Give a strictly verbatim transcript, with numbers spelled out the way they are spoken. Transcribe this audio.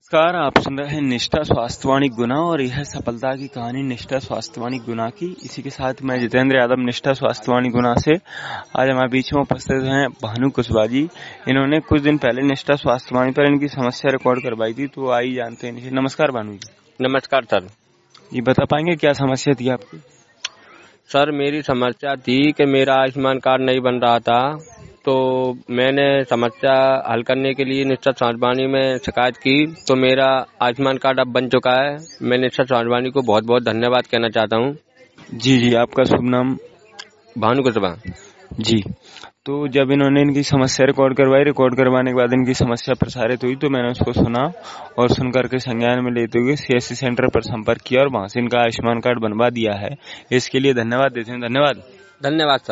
नमस्कार, आप सुन रहे हैं निष्ठा स्वास्थ्यवाणी गुना और यह सफलता की कहानी निष्ठा स्वास्थ्यवाणी गुना की। इसी के साथ मैं जितेंद्र यादव निष्ठा स्वास्थ्यवाणी गुना से। आज हमारे बीच में उपस्थित हैं भानु कुशवाहा जी। इन्होंने कुछ दिन पहले निष्ठा स्वास्थ्यवाणी पर इनकी समस्या रिकॉर्ड करवाई थी, तो आई जानते हैं। नमस्कार भानु जी। नमस्कार सर। ये बता पाएंगे क्या समस्या थी आपकी? सर मेरी समस्या थी कि मेरा आयुष्मान कार्ड नहीं बन रहा था, तो मैंने समस्या हल करने के लिए निष्ठा स्वास्थ्यवाणी में शिकायत की, तो मेरा आयुष्मान कार्ड अब बन चुका है। मैं निष्ठा स्वास्थ्यवाणी को बहुत बहुत धन्यवाद कहना चाहता हूँ। जी जी, आपका शुभ नाम? भानु कुशवाहा जी। तो जब इन्होंने इनकी समस्या रिकॉर्ड करवाई, रिकॉर्ड करवाने के बाद इनकी समस्या प्रसारित हुई, तो मैंने उसको सुना और सुन करके संज्ञान में लेते हुए सीएससी सेंटर पर संपर्क किया और वहां से इनका आयुष्मान कार्ड बनवा दिया है। इसके लिए धन्यवाद देते हैं। धन्यवाद। धन्यवाद सर।